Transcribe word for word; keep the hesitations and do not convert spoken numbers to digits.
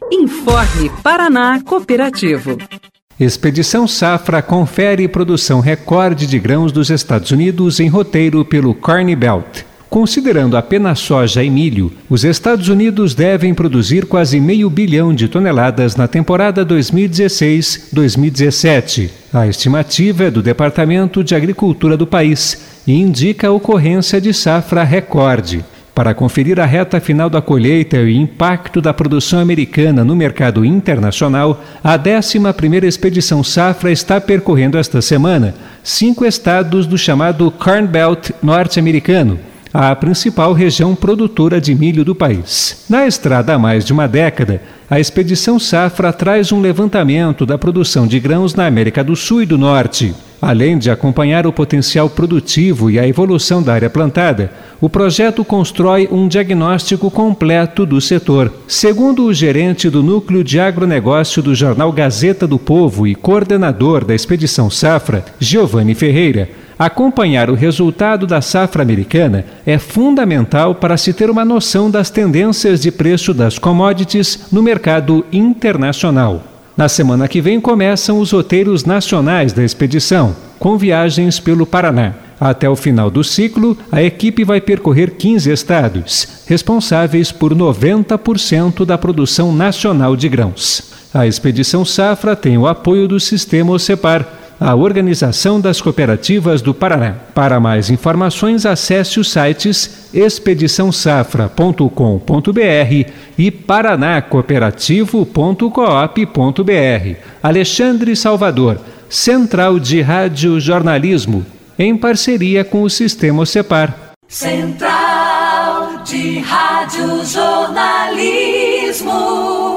Informe Paraná Cooperativo. Expedição Safra confere produção recorde de grãos dos Estados Unidos em roteiro pelo Corn Belt. Considerando apenas soja e milho, os Estados Unidos devem produzir quase meio bilhão de toneladas na temporada dois mil e dezesseis dois mil e dezessete. A estimativa é do Departamento de Agricultura do país e indica a ocorrência de safra recorde. Para conferir a reta final da colheita e o impacto da produção americana no mercado internacional, a décima primeira Expedição Safra está percorrendo esta semana cinco estados do chamado Corn Belt norte-americano, a principal região produtora de milho do país. Na estrada há mais de uma década, a Expedição Safra traz um levantamento da produção de grãos na América do Sul e do Norte. Além de acompanhar o potencial produtivo e a evolução da área plantada, o projeto constrói um diagnóstico completo do setor. Segundo o gerente do Núcleo de Agronegócio do jornal Gazeta do Povo e coordenador da Expedição Safra, Giovanni Ferreira, acompanhar o resultado da safra americana é fundamental para se ter uma noção das tendências de preço das commodities no mercado internacional. Na semana que vem começam os roteiros nacionais da expedição, com viagens pelo Paraná. Até o final do ciclo, a equipe vai percorrer quinze estados, responsáveis por noventa por cento da produção nacional de grãos. A Expedição Safra tem o apoio do Sistema OCEPAR, a Organização das Cooperativas do Paraná. Para mais informações, acesse os sites expedição safra ponto com ponto b r e paraná cooperativo ponto coop ponto b r. Alexandre Salvador, Central de Rádio Jornalismo, em parceria com o Sistema OCEPAR. Central de Rádio Jornalismo.